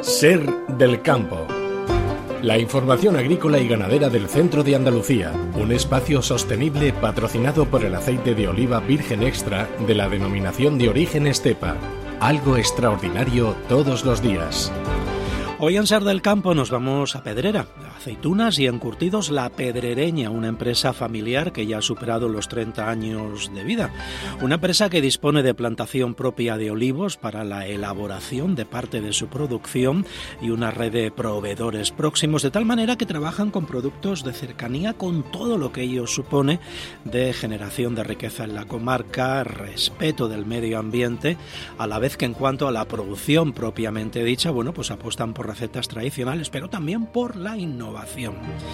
Ser del campo. La información agrícola y ganadera del centro de Andalucía. Un espacio sostenible patrocinado por el aceite de oliva virgen extra de la denominación de origen Estepa. Algo extraordinario todos los días. Hoy en Ser del Campo nos vamos a Pedrera, aceitunas y encurtidos La Pedrereña, una empresa familiar que ya ha superado los 30 años de vida. Una empresa que dispone de plantación propia de olivos para la elaboración de parte de su producción y una red de proveedores próximos, de tal manera que trabajan con productos de cercanía con todo lo que ello supone de generación de riqueza en la comarca, respeto del medio ambiente, a la vez que en cuanto a la producción propiamente dicha, pues apuestan por recetas tradicionales, pero también por la innovación.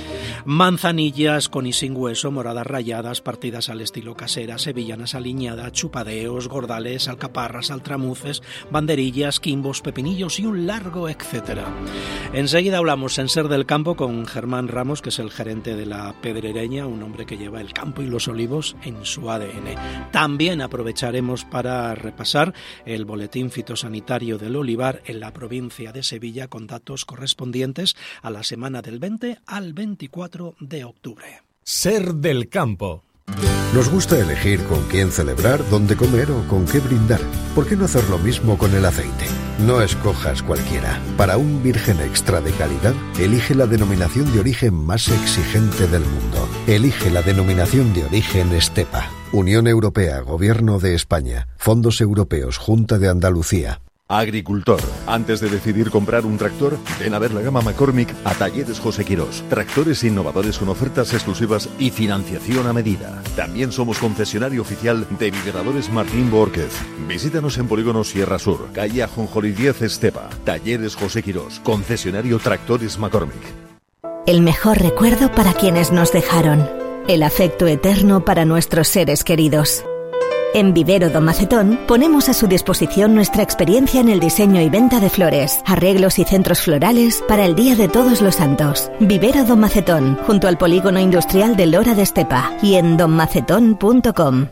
Manzanillas con y sin hueso, moradas ralladas, partidas al estilo casera, sevillanas aliñadas, chupadeos, gordales, alcaparras, altramuces, banderillas, quimbos, pepinillos y un largo etcétera. Enseguida hablamos en Ser del Campo con Germán Ramos, que es el gerente de La Pedrereña, un hombre que lleva el campo y los olivos en su ADN. También aprovecharemos para repasar el boletín fitosanitario del olivar en la provincia de Sevilla, con datos correspondientes a la semana del 20 al 24 de octubre. Ser del Campo. Nos gusta elegir con quién celebrar, dónde comer o con qué brindar. ¿Por qué no hacer lo mismo con el aceite? No escojas cualquiera. Para un virgen extra de calidad, elige la denominación de origen más exigente del mundo. Elige la denominación de origen Estepa. Unión Europea, Gobierno de España, Fondos Europeos, Junta de Andalucía. Agricultor, antes de decidir comprar un tractor, ven a ver la gama McCormick a Talleres José Quirós. Tractores innovadores con ofertas exclusivas y financiación a medida. También somos concesionario oficial de Vibradores Martín Bórquez. Visítanos en Polígono Sierra Sur, calle Ajonjolí 10 Estepa. Talleres José Quirós, concesionario Tractores McCormick. El mejor recuerdo para quienes nos dejaron. El afecto eterno para nuestros seres queridos. En Vivero Don Macetón ponemos a su disposición nuestra experiencia en el diseño y venta de flores, arreglos y centros florales para el Día de Todos los Santos. Vivero Don Macetón, junto al Polígono Industrial de Lora de Estepa y en donmacetón.com.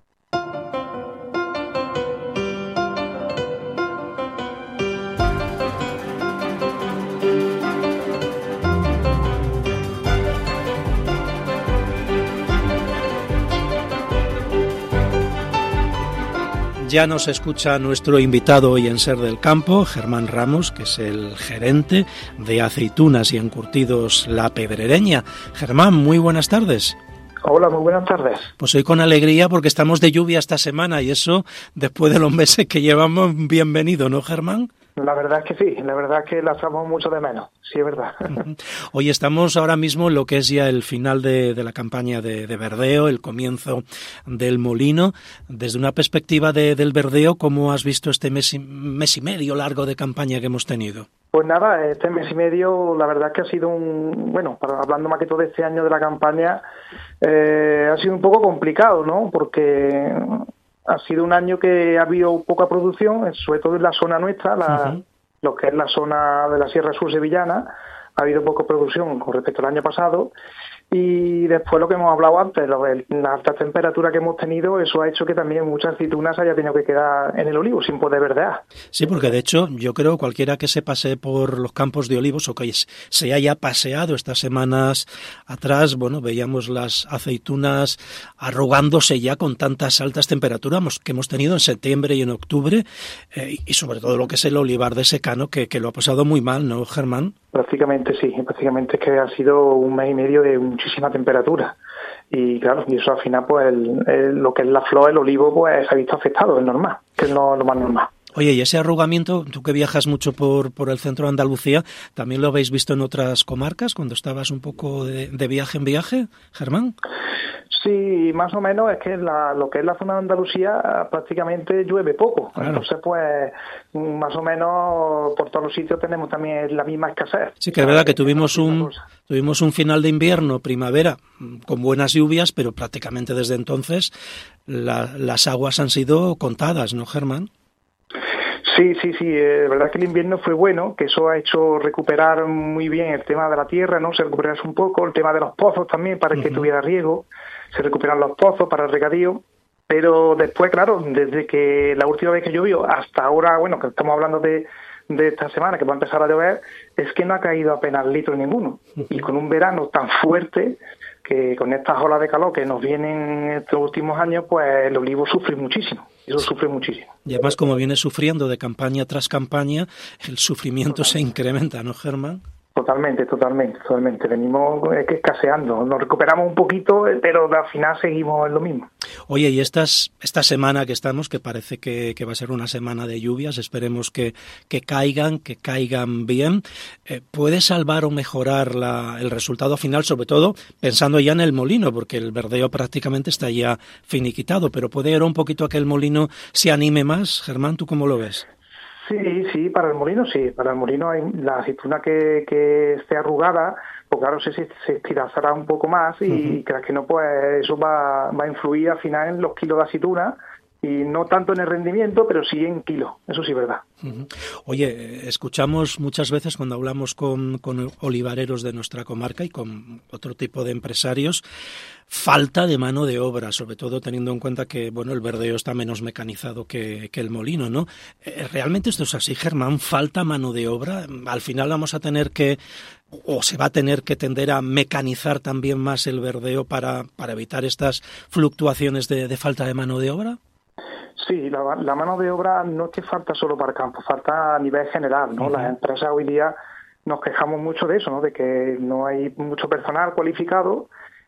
Ya nos escucha nuestro invitado hoy en Ser del Campo, Germán Ramos, que es el gerente de aceitunas y encurtidos La Pedrereña. Germán, muy buenas tardes. Hola, muy buenas tardes. Pues hoy con alegría porque estamos de lluvia esta semana y eso, después de los meses que llevamos, bienvenido, ¿no, Germán? La verdad es que sí, la verdad es que la echamos mucho de menos, sí es verdad. Hoy estamos ahora mismo en lo que es ya el final de la campaña de verdeo, el comienzo del molino. Desde una perspectiva del verdeo, ¿cómo has visto este mes y medio largo de campaña que hemos tenido? Pues nada, este mes y medio la verdad es que ha sido hablando más que todo de este año de la campaña, ha sido un poco complicado, ¿no? Porque ha sido un año que ha habido poca producción, sobre todo en la zona nuestra, lo que es la zona de la Sierra Sur sevillana, ha habido poca producción con respecto al año pasado. Y después lo que hemos hablado antes, la alta temperatura que hemos tenido, eso ha hecho que también muchas aceitunas haya tenido que quedar en el olivo sin poder verdear. Sí, porque de hecho yo creo cualquiera que se pase por los campos de olivos o que se haya paseado estas semanas atrás, veíamos las aceitunas arrugándose ya con tantas altas temperaturas que hemos tenido en septiembre y en octubre, y sobre todo lo que es el olivar de secano que lo ha pasado muy mal, ¿no, Germán? Prácticamente sí, prácticamente es que ha sido un mes y medio de muchísima temperatura y claro, y eso al final pues lo que es la flor, el olivo, pues se ha visto afectado, es normal, que es lo más normal. Oye, y ese arrugamiento, tú que viajas mucho por el centro de Andalucía, ¿también lo habéis visto en otras comarcas cuando estabas un poco de viaje en viaje, Germán? Sí, más o menos, es que lo que es la zona de Andalucía prácticamente llueve poco. Claro. Entonces, pues, más o menos por todos los sitios tenemos también la misma escasez. Sí, que es verdad que tuvimos un final de invierno, primavera, con buenas lluvias, pero prácticamente desde entonces las aguas han sido contadas, ¿no, Germán? Sí, la verdad que el invierno fue bueno, que eso ha hecho recuperar muy bien el tema de la tierra, ¿no? Se recuperase un poco, el tema de los pozos también para que tuviera riego, se recuperan los pozos para el regadío, Pero después, claro, desde que la última vez que llovió hasta ahora, bueno, que estamos hablando de de esta semana, que va a empezar a llover, es que no ha caído apenas litro ninguno. Y con un verano tan fuerte, que con estas olas de calor que nos vienen estos últimos años, pues el olivo sufre muchísimo. Eso sufre muchísimo. Y además, como viene sufriendo de campaña tras campaña, el sufrimiento se incrementa, ¿no, Germán? Totalmente. Venimos escaseando. Nos recuperamos un poquito, pero al final seguimos en lo mismo. Oye, y esta semana que estamos, que parece que va a ser una semana de lluvias, esperemos que caigan bien, ¿puede salvar o mejorar el resultado final, sobre todo pensando ya en el molino, porque el verdeo prácticamente está ya finiquitado, pero puede ir un poquito a que el molino se anime más? Germán, ¿tú cómo lo ves? Sí, para el molino sí. Para el molino hay la aceituna que esté arrugada, pues claro, se estilazará un poco más y creas que no, pues eso va a influir al final en los kilos de aceituna y no tanto en el rendimiento, pero sí en kilos. Eso sí es verdad. Oye, escuchamos muchas veces cuando hablamos con olivareros de nuestra comarca y con otro tipo de empresarios, falta de mano de obra, sobre todo teniendo en cuenta que el verdeo está menos mecanizado que el molino, ¿no? ¿Realmente esto es así, Germán? ¿Falta mano de obra? Al final vamos a tener o se va a tener que tender a mecanizar también más el verdeo para evitar estas fluctuaciones de falta de mano de obra. Sí, la mano de obra no es que falta solo para el campo, falta a nivel general, ¿no? Las empresas hoy día nos quejamos mucho de eso, ¿no? De que no hay mucho personal cualificado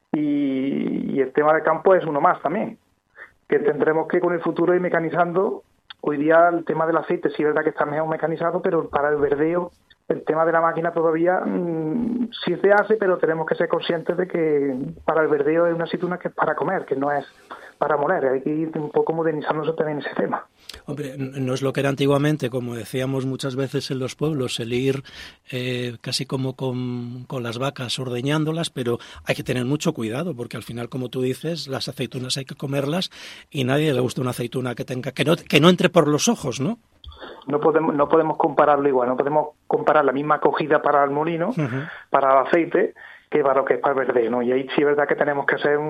y el tema del campo es uno más también, que tendremos que con el futuro ir mecanizando. Hoy día el tema del aceite sí es verdad que está mejor mecanizado, pero para el verdeo el tema de la máquina todavía sí se hace, pero tenemos que ser conscientes de que para el verdeo es una aceituna que es para comer, que no es para moler. Hay que ir un poco modernizándose también ese tema. Hombre, no es lo que era antiguamente, como decíamos muchas veces en los pueblos, el ir casi como con las vacas ordeñándolas, pero hay que tener mucho cuidado, porque al final, como tú dices, las aceitunas hay que comerlas y nadie le gusta una aceituna que no entre por los ojos, ¿no? No podemos compararlo igual, no podemos comparar la misma acogida para el molino, para el aceite, que para lo que es para el verdeo, ¿no? Y ahí sí es verdad que tenemos que hacer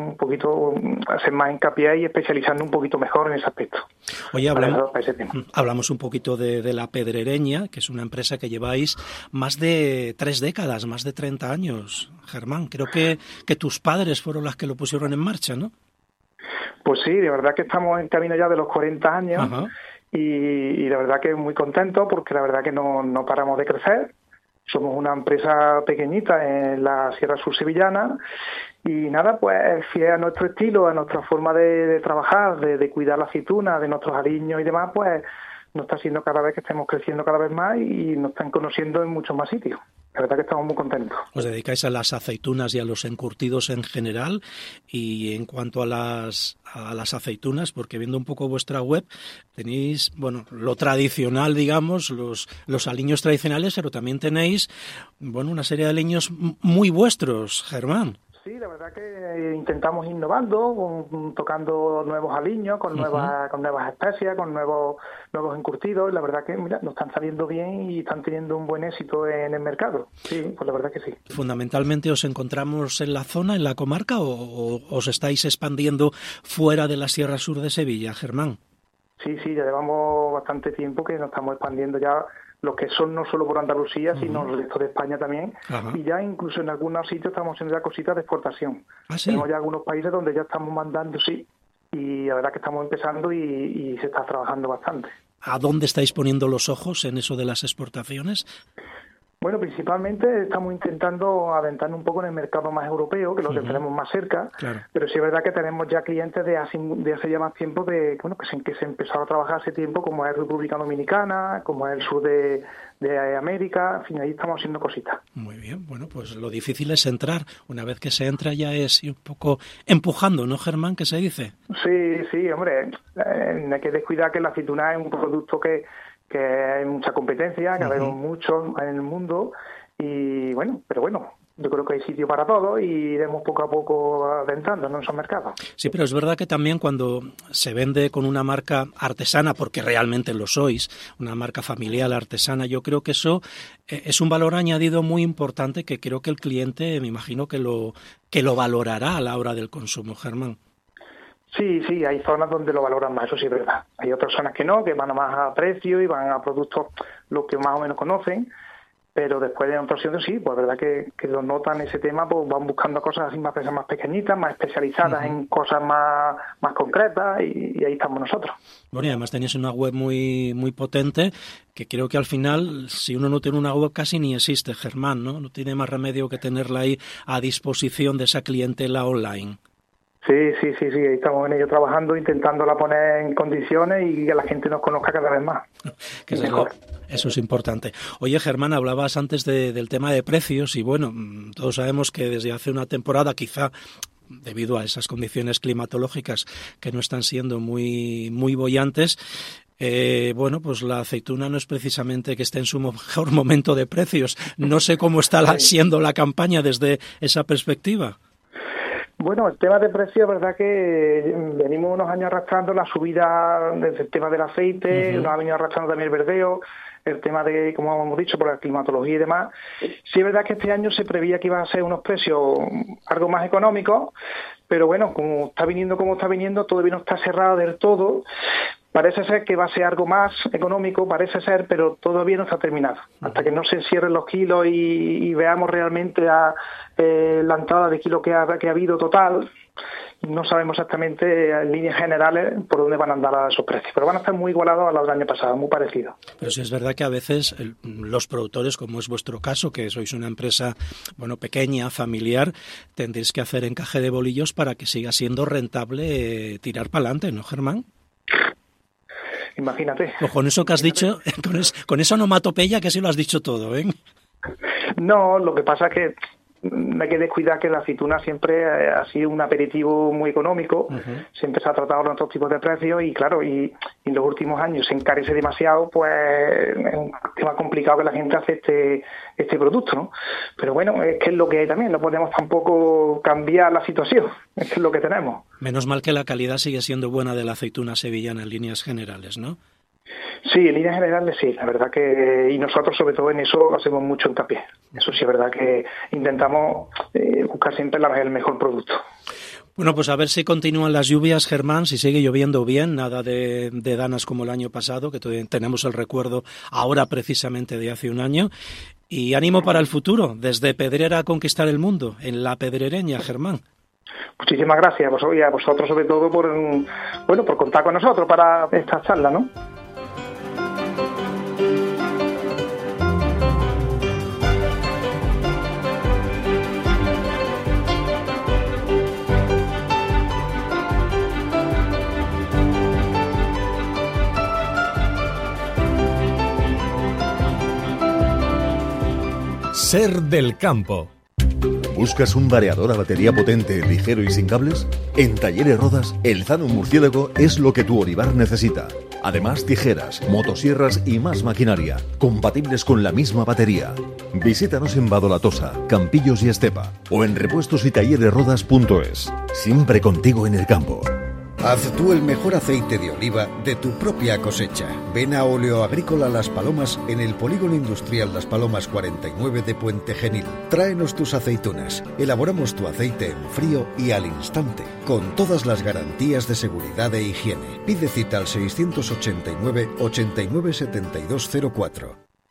más hincapié y especializarnos un poquito mejor en ese aspecto. Oye, hablamos un poquito de La Pedrereña, que es una empresa que lleváis más de 3 décadas, más de 30 años, Germán. Creo que tus padres fueron las que lo pusieron en marcha, ¿no? Pues sí, de verdad que estamos en camino ya de los 40 años. Ajá. Y la verdad que muy contento porque la verdad que no paramos de crecer. Somos una empresa pequeñita en la Sierra Sur Sevillana y nada, pues fiel a nuestro estilo, a nuestra forma de trabajar, de cuidar la aceituna, de nuestros aliños y demás, pues nos está haciendo cada vez que estemos creciendo cada vez más y nos están conociendo en muchos más sitios. La verdad que estamos muy contentos. Os dedicáis a las aceitunas y a los encurtidos en general, y en cuanto a las aceitunas, porque viendo un poco vuestra web, tenéis, lo tradicional, digamos, los aliños tradicionales, pero también tenéis, una serie de aliños muy vuestros, Germán. Sí, la verdad que intentamos innovando, tocando nuevos aliños, con nuevas especias, con nuevos encurtidos, y la verdad que nos están saliendo bien y están teniendo un buen éxito en el mercado. Sí, pues la verdad que sí. ¿Fundamentalmente os encontramos en la zona, en la comarca, o os estáis expandiendo fuera de la Sierra Sur de Sevilla, Germán? Sí, ya llevamos bastante tiempo que nos estamos expandiendo ya, lo que son no solo por Andalucía, sino el resto de España también. Ajá. Y ya incluso en algunos sitios estamos haciendo ya cositas de exportación. ¿Ah, sí? Tenemos ya algunos países donde ya estamos mandando, sí, y la verdad que estamos empezando y se está trabajando bastante. ¿A dónde estáis poniendo los ojos en eso de las exportaciones? Bueno, principalmente estamos intentando adentrarnos un poco en el mercado más europeo, que es lo que tenemos más cerca, claro. Pero sí es verdad que tenemos ya clientes de hace ya más tiempo, que se empezaron a trabajar hace tiempo, como es República Dominicana, como es el sur de América, en fin, ahí estamos haciendo cositas. Muy bien, pues lo difícil es entrar. Una vez que se entra ya es un poco empujando, ¿no, Germán, que se dice? Sí, hombre, no hay que descuidar que la aceituna es un producto que hay mucha competencia, que vemos muchos en el mundo y pero yo creo que hay sitio para todo y iremos poco a poco adentrándonos en esos mercados. Sí, pero es verdad que también cuando se vende con una marca artesana, porque realmente lo sois, una marca familiar artesana, yo creo que eso es un valor añadido muy importante que creo que el cliente, me imagino que lo valorará a la hora del consumo, Germán. Sí, hay zonas donde lo valoran más, eso sí es verdad. Hay otras zonas que no, que van más a precio y van a productos lo que más o menos conocen, pero después de otros sitios sí, pues es verdad que lo notan ese tema, pues van buscando cosas así más pequeñitas, más especializadas en cosas más concretas y ahí estamos nosotros. Bueno, y además tenéis una web muy potente, que creo que al final, si uno no tiene una web casi ni existe, Germán, ¿no? No tiene más remedio que tenerla ahí a disposición de esa clientela online. Sí, estamos en ello trabajando, intentándola poner en condiciones y que la gente nos conozca cada vez más. Que eso es importante. Oye, Germán, hablabas antes del tema de precios y bueno, todos sabemos que desde hace una temporada, quizá debido a esas condiciones climatológicas que no están siendo muy bollantes, pues la aceituna no es precisamente que esté en su mejor momento de precios. No sé cómo está siendo la campaña desde esa perspectiva. Bueno, el tema de precio, es verdad que venimos unos años arrastrando la subida del tema del aceite, nos ha venido arrastrando también el verdeo, el tema de, como hemos dicho, por la climatología y demás. Sí es verdad que este año se preveía que iban a ser unos precios algo más económicos, pero bueno, como está viniendo, todavía no está cerrado del todo. Parece ser que va a ser algo más económico, pero todavía no está terminado. Hasta que no se cierren los kilos y veamos realmente la entrada de kilos que ha habido total, no sabemos exactamente en líneas generales por dónde van a andar esos precios. Pero van a estar muy igualados a los del año pasado, muy parecidos. Pero sí es verdad que a veces los productores, como es vuestro caso, que sois una empresa pequeña, familiar, tendréis que hacer encaje de bolillos para que siga siendo rentable tirar para adelante, ¿no, Germán? Imagínate. O con eso que has dicho, con esa onomatopeya que sí lo has dicho todo, ¿eh? No, lo que pasa es que no hay que descuidar que la aceituna siempre ha sido un aperitivo muy económico, siempre se ha tratado con otros tipos de precios y claro, y en los últimos años se encarece demasiado, pues es un tema complicado que la gente acepte este producto, ¿no? Pero bueno, es que es lo que hay también, no podemos tampoco cambiar la situación, es que es lo que tenemos. Menos mal que la calidad sigue siendo buena de la aceituna sevillana en líneas generales, ¿no? Sí, en líneas generales sí, la verdad que, y nosotros sobre todo en eso hacemos mucho hincapié. Eso sí es verdad que intentamos buscar siempre el mejor producto. Bueno, pues a ver si continúan las lluvias, Germán, si sigue lloviendo bien, nada de danas como el año pasado, que todavía tenemos el recuerdo ahora precisamente de hace un año. Y ánimo para el futuro, desde Pedrera a conquistar el mundo, en La Pedrereña, Germán. Muchísimas gracias a vosotros sobre todo por contar con nosotros para esta charla, ¿no? Ser del campo. ¿Buscas un variador a batería potente, ligero y sin cables? En Talleres Rodas, el Zano Murciélago es lo que tu olivar necesita. Además, tijeras, motosierras y más maquinaria, compatibles con la misma batería. Visítanos en Badolatosa, Campillos y Estepa, o en repuestosytalleresrodas.es. Siempre contigo en el campo. Haz tú el mejor aceite de oliva de tu propia cosecha. Ven a Óleo Agrícola Las Palomas en el Polígono Industrial Las Palomas 49 de Puente Genil. Tráenos tus aceitunas. Elaboramos tu aceite en frío y al instante, con todas las garantías de seguridad e higiene. Pide cita al 689 89 7204.